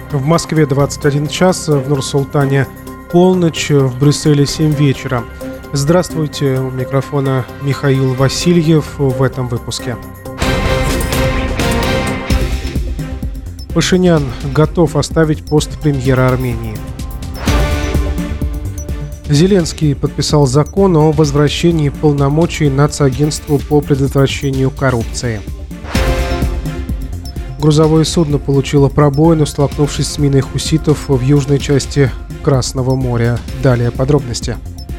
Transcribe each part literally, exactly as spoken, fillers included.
В Москве двадцать один час, в Нур-Султане полночь, в Брюсселе семь вечера. Здравствуйте, у микрофона Михаил Васильев в этом выпуске. Пашинян готов оставить пост премьера Армении. Зеленский подписал закон о возвращении полномочий Нацагентству по предотвращению коррупции. Грузовое судно получило пробоину, столкнувшись с миной хуситов в южной части Красного моря. Далее подробности.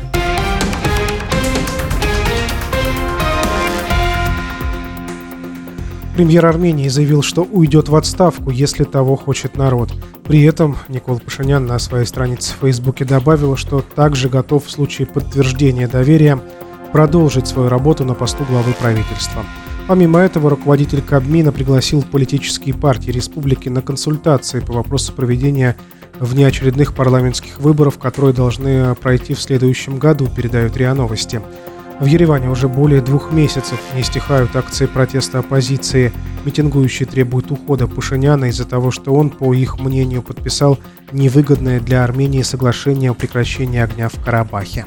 Премьер Армении заявил, что уйдет в отставку, если того хочет народ. При этом Никол Пашинян на своей странице в Фейсбуке добавил, что также готов в случае подтверждения доверия продолжить свою работу на посту главы правительства. Помимо этого, руководитель Кабмина пригласил политические партии республики на консультации по вопросу проведения внеочередных парламентских выборов, которые должны пройти в следующем году, передают РИА Новости. В Ереване уже более двух месяцев не стихают акции протеста оппозиции. Митингующие требуют ухода Пашиняна из-за того, что он, по их мнению, подписал невыгодное для Армении соглашение о прекращении огня в Карабахе.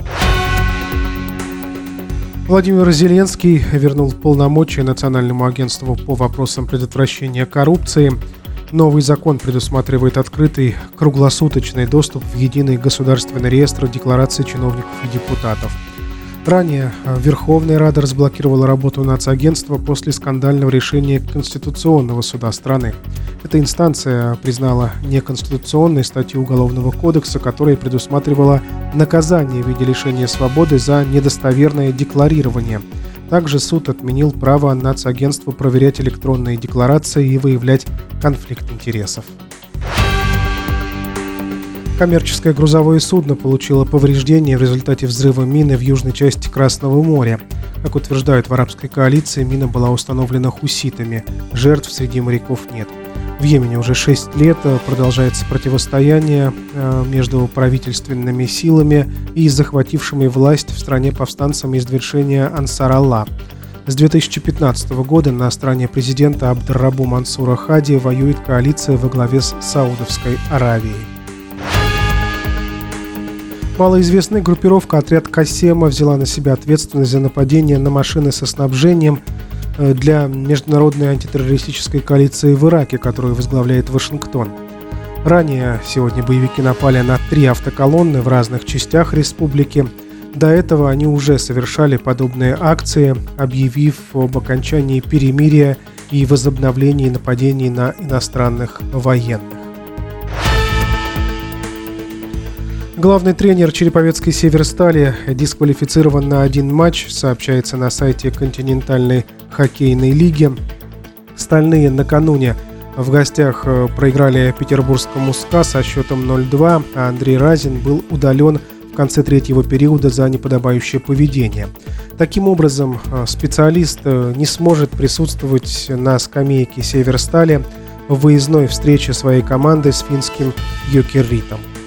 Владимир Зеленский вернул полномочия Национальному агентству по вопросам предотвращения коррупции. Новый закон предусматривает открытый круглосуточный доступ в единый государственный реестр деклараций чиновников и депутатов. Ранее Верховная Рада разблокировала работу Нацагентства после скандального решения Конституционного суда страны. Эта инстанция признала неконституционной статью Уголовного кодекса, которая предусматривала наказание в виде лишения свободы за недостоверное декларирование. Также суд отменил право Нацагентства проверять электронные декларации и выявлять конфликт интересов. Коммерческое грузовое судно получило повреждения в результате взрыва мины в южной части Красного моря. Как утверждают в арабской коалиции, мина была установлена хуситами. Жертв среди моряков нет. В Йемене уже шесть лет продолжается противостояние между правительственными силами и захватившими власть в стране повстанцами из движения Ансар-Аллах. С две тысячи пятнадцатого года на стороне президента Абд-эр-Раббу Мансура Хади воюет коалиция во главе с Саудовской Аравией. Малоизвестная группировка «Отряд Кассема» взяла на себя ответственность за нападение на машины со снабжением для международной антитеррористической коалиции в Ираке, которую возглавляет Вашингтон. Ранее сегодня боевики напали на три автоколонны в разных частях республики. До этого они уже совершали подобные акции, объявив об окончании перемирия и возобновлении нападений на иностранных военных. Главный тренер череповецкой «Северстали» дисквалифицирован на один матч, сообщается на сайте континентальной хоккейной лиги. Стальные накануне в гостях проиграли петербургскому СКА со счетом ноль-два, а Андрей Разин был удален в конце третьего периода за неподобающее поведение. Таким образом, специалист не сможет присутствовать на скамейке «Северстали» в выездной встрече своей команды с финским «Йокеритом».